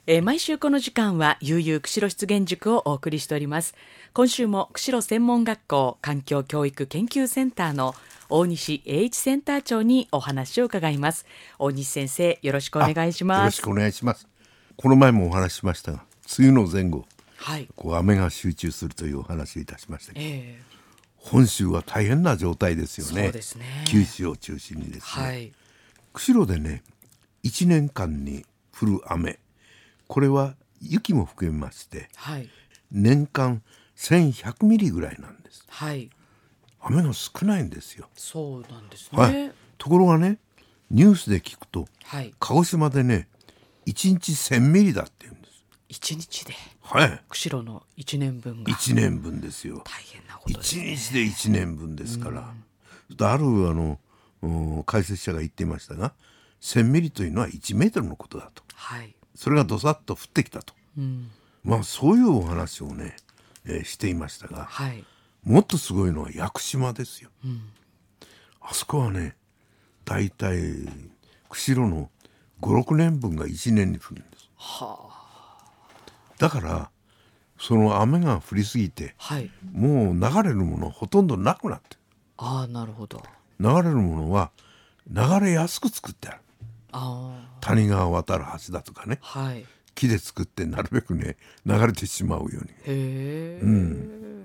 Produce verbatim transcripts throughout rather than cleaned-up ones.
えー、毎週この時間は悠々釧路湿原塾をお送りしております。今週も釧路専門学校環境教育研究センターの大西英一センター長にお話を伺います。大西先生、よろしくお願いします。 よろしくお願いします。この前もお話ししましたが、梅雨の前後、 はい、 こう雨が集中するというお話をいたしましたけど、 えー、 本州は大変な状態ですよね。 そうですね。 九州を中心にですね、 はい、 釧路でねいちねんかんに降る雨、これは雪も含めまして、 はい、 年間せんひゃくミリぐらいなんです。 はい、 雨が少ないんですよ。 そうなんですね。 はい、ところがね、ニュースで聞くと、 はい、 鹿児島でねいちにちせんミリだって言うんです。 いちにちで、 はい、 釧路のいちねんぶんがいちねんぶんですよ。 大変なことですね。 いちにちでいちねんぶんですから、あるあの解説者が言っていましたが、せんミリというのはいちメートルのことだと、 はい、 それがどさっと降ってきたと、 うん、 まあそういうお話をね、えーしていましたが、 はい、 もっとすごいのは屋久島ですよ、 うん、 あそこはねだいたい釧路のごろくねんぶんがいちねんに降るんです。 はあ、 だからその雨が降りすぎて、 はい、 もう流れるものはほとんどなくなって、 ああ、なるほど。 流れるものは流れやすく作ってある。 ああ、 谷川渡る橋だとかね、 はい、 木で作ってなるべくね流れてしまうように、 へえ、 うん、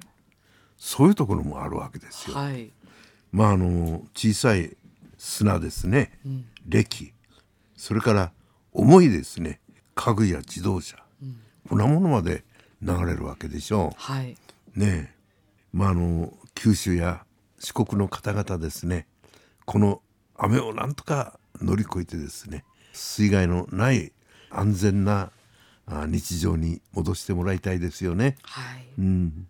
そういうところもあるわけですよ。 はい、 まああの小さい砂ですね、 うん、 礫、それから重いですね家具や自動車、うん、こんなものまで流れるわけでしょう。 はい、 ねえ、まああの九州や四国の方々ですね、この雨をなんとか乗り越えてですね、水害のない安全な日常に戻してもらいたいですよね。 はい、 うん、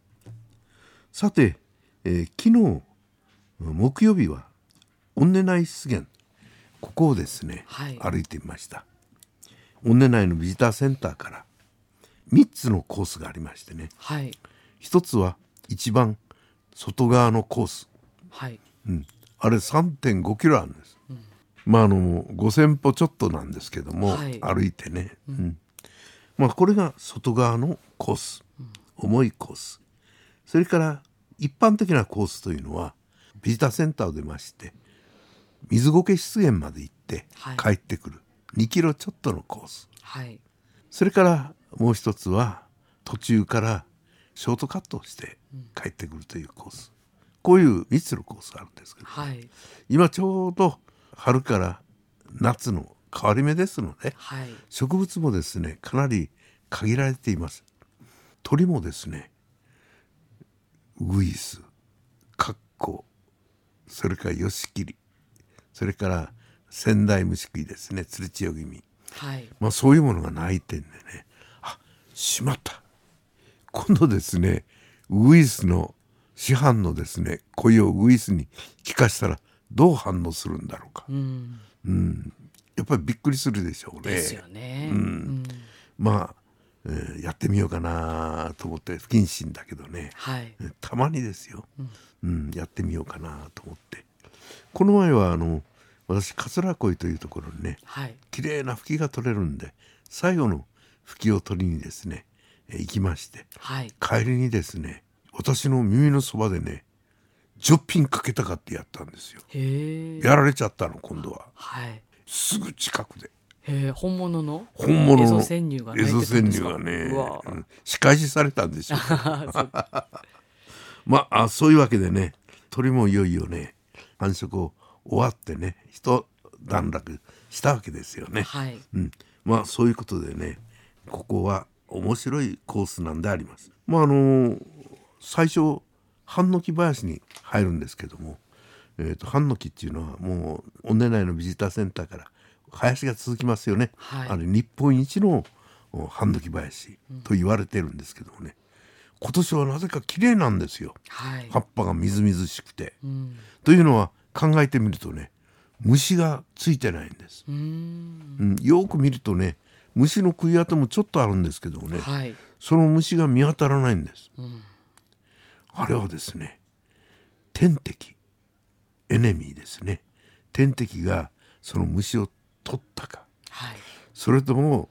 さて、えー、昨日木曜日は御根内湿原、ここをですね、はい、歩いてみました。御根内のビジターセンターからみっつのコースがありましてね、 はい、 ひとつは一番外側のコース、 はい、 うん、あれ さんてんごキロあるんです、うん、まああのごせんぽちょっとなんですけども、はい、歩いてね、うんうん、まあこれが外側のコース、うん、重いコース。それから一般的なコースというのはビジターセンターを出まして水苔湿原まで行って帰ってくる、はい、にキロちょっとのコース、はい、それからもう一つは途中からショートカットをして帰ってくるというコース、こういうみっつのコースがあるんですけど、はい、今ちょうど春から夏の変わり目ですので、はい、植物もですねかなり限られています。鳥もですねウグイス、カッコ、それからヨシキリ、それから仙台虫食いですね、ツルチヨギミ、はい、まあそういうものがない点でね、あ、しまった、今度ですねウグイスの市販のですね声をウグイスに聞かせたらどう反応するんだろうか、うんうん、やっぱりびっくりするでしょうね。 ですよね、 うんうん、まあ、えー、やってみようかなと思って不謹慎だけどね、はい、たまにですよ、うんうん、やってみようかなと思って、この前はあの私桂恋というところにね、はい、綺麗な吹きが取れるんで最後の吹きを取りにですね行きまして、はい、帰りにですね私の耳のそばでねジョッピンかけたかってやったんですよ。へやられちゃったの今度は、はい、すぐ近くで、へ本物の本物のエゾ潜入が鳴いてたんですか。エゾ潜入がね、うん、仕返しされたんですよまあそういうわけでね、鳥もいよいよね繁殖を終わってね一段落したわけですよね、はい、うん、まあそういうことでね、ここは面白いコースなんであります。まああの最初ハンノキ林に入るんですけども、えーと、ハンノキっていうのはもう御根内のビジターセンターから林が続きますよね、はい、あれ日本一のハンノキ林と言われてるんですけどもね、うん、今年はなぜか綺麗なんですよ、はい、葉っぱがみずみずしくて、うん、というのは考えてみるとね虫がついてないんです。うん、うん、よく見るとね虫の食い跡もちょっとあるんですけどもね、はい、その虫が見当たらないんです、うん、あれはですね天敵、エネミーですね。天敵がその虫を取ったか、はい、それとも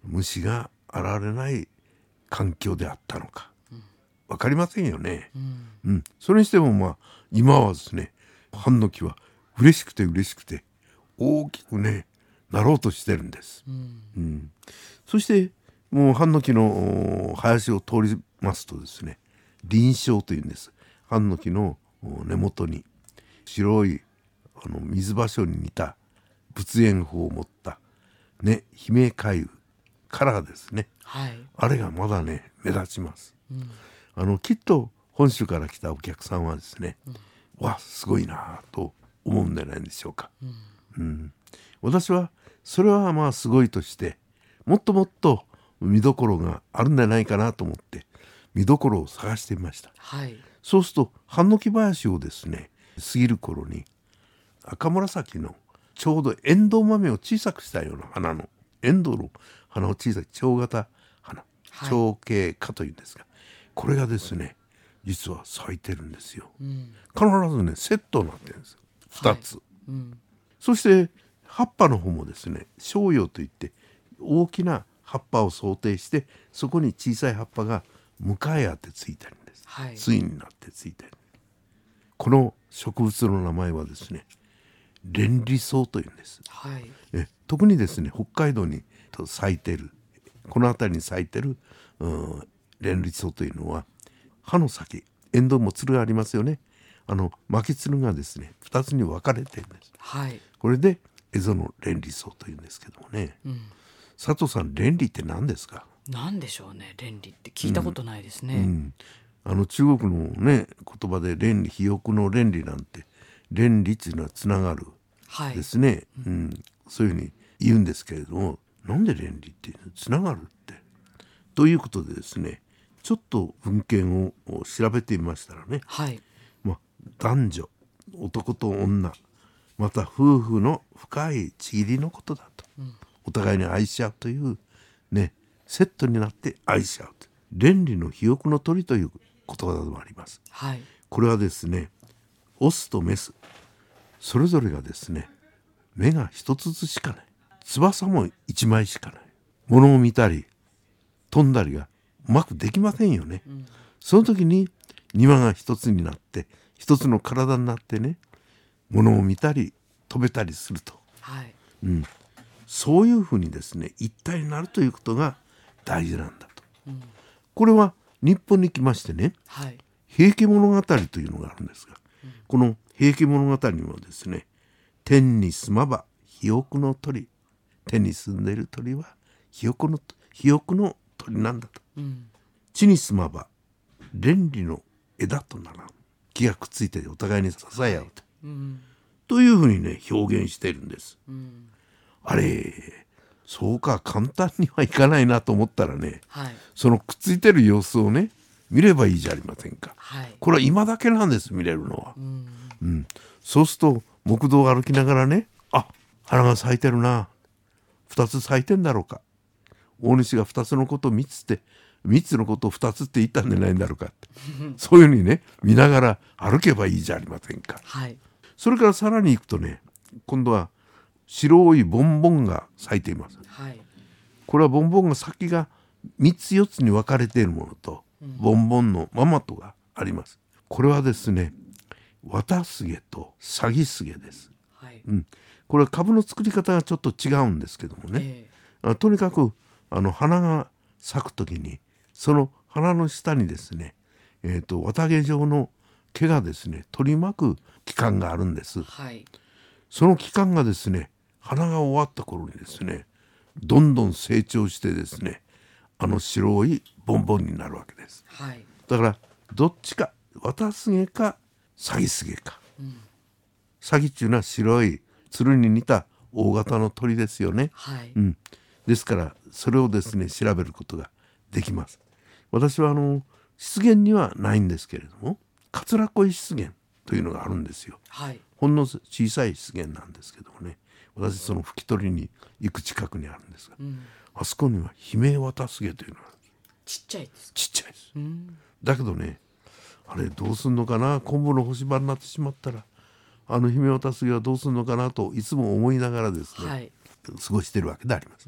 虫が現れない環境であったのか、うん、分かりませんよね、うんうん、それにしてもまあ今はですねハンノキは嬉しくて嬉しくて大きくねなろうとしてるんです、うんうん、そしてもうハンノキの林を通りますとですね林床というんです。ハンノキの根元に白いあの水芭蕉に似た仏炎苞を持ったね姫海雨からですね、はい、あれがまだね目立ちます、うん、あのきっと本州から来たお客さんはですね、うん、わすごいなと思うんじゃないでしょうか、うんうん、私はそれはまあすごいとしてもっともっと見どころがあるんじゃないかなと思って見どころを探してみました、はい、そうするとハンノキ林をですね過ぎる頃に赤紫のちょうどエンドウ豆を小さくしたような花のエンドウの花を小さい蝶型花、はい、蝶形花というんですがこれがですね実は咲いてるんですよ、うん、必ずねセットになってるんですよふたつ、はいうん、そして葉っぱの方もですね小葉といって大きな葉っぱを想定してそこに小さい葉っぱが向かい合ってついてるんです、はい、対になってついてる。この植物の名前はですね連理草というんです、はい、え特にですね北海道に咲いてるこの辺りに咲いてる、うん、連理草というのは葉の先エンドウもつるがありますよね。あの巻きつるがですねふたつに分かれてるんです、はい、これでエゾの連理草というんですけどもね、うん、佐藤さん連理って何ですか？ 何でしょうね。連理って聞いたことないですね、うんうん、 あの中国のね言葉で連理肥沃の連理なんて連理っていうのはつながるですね、はいうん、そういうふうに言うんですけれどもなんで連理っていうのつながるってということでですねちょっと文献を調べてみましたらね、はいまあ、男女男と女また夫婦の深いちぎりのことだと、うん、お互いに愛し合うというねセットになって愛し合うと連理の肥沃の鳥という言葉でもあります、はい、これはですねオスとメスそれぞれがですね目が一つずつしかない翼も一枚しかない物を見たり飛んだりがうまくできませんよね、うん、その時に庭が一つになって一つの体になってね物を見たり飛べたりすると、はいうん、そういうふうにですね一体になるということが大事なんだと、うん、これは日本に来ましてね、はい、平家物語というのがあるんですが、うん、この平家物語にもですね天に住まば肥沃の鳥天に住んでいる鳥は肥沃の肥沃の鳥なんだと、うん、地に住まば連理の枝とならん木がくっついてお互いに支え合うと、はいうん、というふうにね表現しているんです、うん、あれそうか簡単にはいかないなと思ったらね、はい、そのくっついてる様子をね見ればいいじゃありませんか、はい、これは今だけなんです見れるのは、うんうん、そうすると木道を歩きながらねあ花が咲いてるなふたつ咲いてんだろうか大主がふたつのことをみっつってみっつのことをふたつって言ったんじゃないんだろうかってそういうふうにね見ながら歩けばいいじゃありませんか、はい、それからさらに行くとね今度は白いボンボンが咲いています、はい、これはボンボンが先がみっつよっつに分かれているものと、うん、ボンボンのママトがあります。これはですね綿すげとサギすげです、はいうん、これは株の作り方がちょっと違うんですけどもね、えー、あとにかくあの花が咲くときにその花の下にですね、えーと、綿毛状の毛がですね取り巻く器官があるんです、はい、その器官がですね花が終わった頃にですねどんどん成長してですねあの白いボンボンになるわけです、はい、だからどっちか綿すげかサギすげか、うん、サギっていうのは白い鶴に似た大型の鳥ですよね、はいうん、ですからそれをですね調べることができます。私はあの湿原にはないんですけれども桂恋湿原というのがあるんですよ、はい、ほんの小さい湿原なんですけどもね私その拭き取りに行く近くにあるんですが、うん、あそこには姫綿すげというのがある。 ちっちゃいですちっちゃいです、うん、だけどねあれどうすんのかな昆布の干し場になってしまったらあの姫綿すげはどうすんのかなといつも思いながらですね、はい、過ごしているわけであります、うん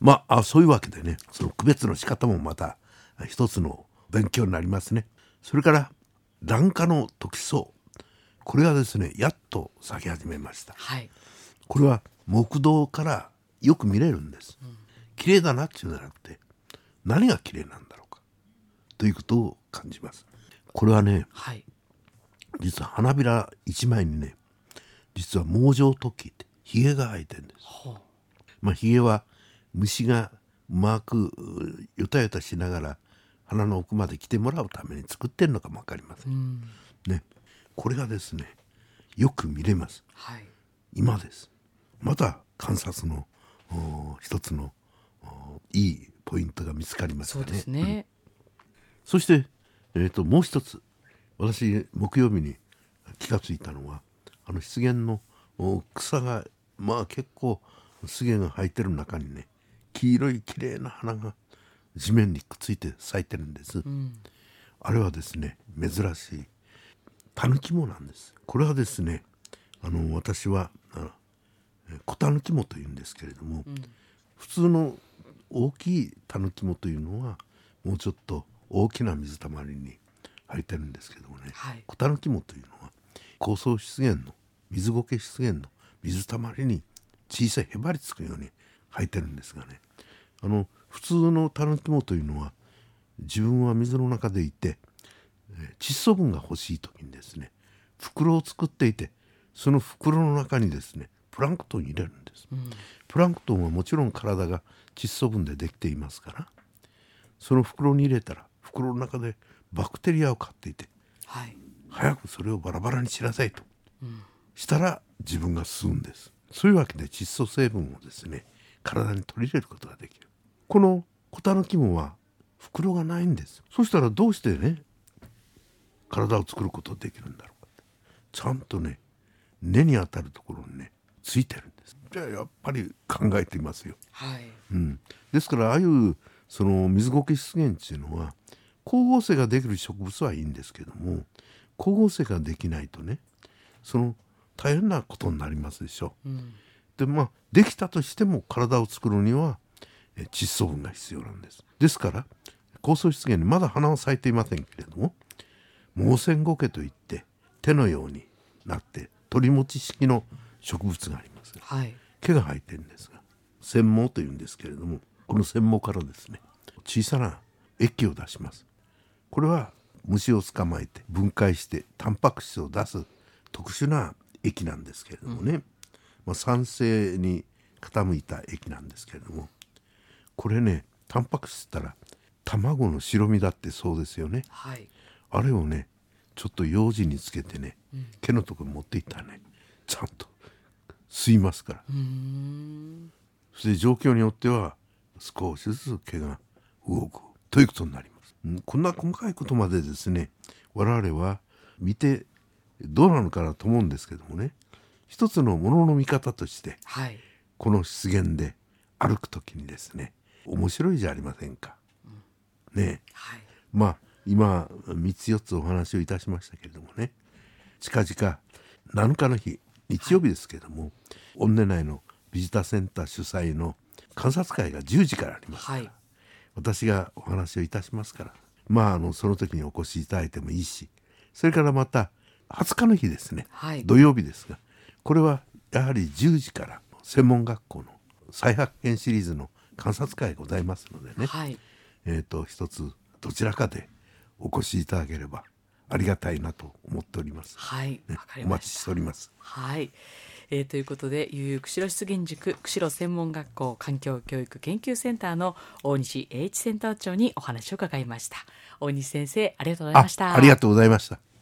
まあそういうわけでね、その区別の仕方もまた一つの勉強になりますね。それから卵化のトキソウ、これがですねやっと咲き始めました、 はい、 これは木道からよく見れるんです、うん、綺麗だなっていうんじゃなくて、何が綺麗なんだろうかということを感じます。これはね、はい、実は花びら一枚にね、実は毛状突起ってヒゲが生えてるんです、はあ、まあヒゲは虫がうまくよたよたしながら花の奥まで来てもらうために作ってるのかも分かりません、うんね、これがですねよく見れます、はい、今です。また観察の一つのいいポイントが見つかりましたね。そうですね、うん、そして、えーと、もう一つ私木曜日に気がついたのは、あの湿原の草がまあ結構湿原が生えてる中にね、黄色いきれいな花が地面にくっついて咲いてるんです、うん、あれはですね珍しいタヌキモなんです。これはですね、あの私はコタヌキモというんですけれども、うん、普通の大きいタヌキモというのはもうちょっと大きな水たまりに生えてるんですけどもね、はい、コタヌキモというのは高層湿原の水苔湿原の水たまりに小さいへばりつくように生えてるんですがね、あの普通のタヌキモというのは自分は水の中でいて窒素分が欲しい時にですね袋を作っていて、その袋の中にですねプランクトンを入れるんです、うん、プランクトンはもちろん体が窒素分でできていますから、その袋に入れたら袋の中でバクテリアを飼っていて、はい、早くそれをバラバラにしなさいと、うん、したら自分が吸うんです。そういうわけで窒素成分をですね体に取り入れることができる。このコタヌキモは袋がないんです。そしたらどうしてね体を作ることができるんだろうかって、ちゃんとね根に当たるところにねついてるんです。じゃあやっぱり考えていますよ、はい、うん、ですからああいうその水苔湿原っていうのは光合成ができる植物はいいんですけども、光合成ができないとねその大変なことになりますでしょう、うん、でまあできたとしても体を作るには窒素分が必要なんです。ですから高層湿原にまだ花は咲いていませんけれども、毛線苔といって手のようになって鳥持ち式の植物があります、はい、毛が生えてるんですが繊毛というんですけれども、この繊毛からですね小さな液を出します。これは虫を捕まえて分解してタンパク質を出す特殊な液なんですけれどもね、うんまあ、酸性に傾いた液なんですけれども、これねタンパク質って言ったら卵の白身だってそうですよね、はい、あれをねちょっと楊枝につけてね、うん、毛のところに持っていったらねちゃんと吸いますから、うーんそして状況によっては少しずつ毛が動くということになります、うん、こんな細かいことまでですね我々は見てどうなのかなと思うんですけどもね、一つのものの見方として、はい、この湿原で歩くときにですね面白いじゃありませんか、うん、ねえ、はい、まあ今みっつよっつお話をいたしましたけれどもね、近々なのかの日日曜日ですけれども、はい、恩根内のビジターセンター主催の観察会がじゅうじからありますから、はい、私がお話をいたしますから、まああのその時にお越しいただいてもいいし、それからまたはつかの日ですね、はい、土曜日ですが、これはやはりじゅうじから専門学校の再発見シリーズの観察会がございますのでね、はい、えーと一つどちらかでお越しいただければありがたいなと思っております。はい、ね、わかりました。お待ちしております。 はい、えー、ということでゆうゆう釧路湿原塾釧路専門学校環境教育研究センターの大西栄一センター長にお話を伺いました。大西先生ありがとうございました。 あ, ありがとうございました。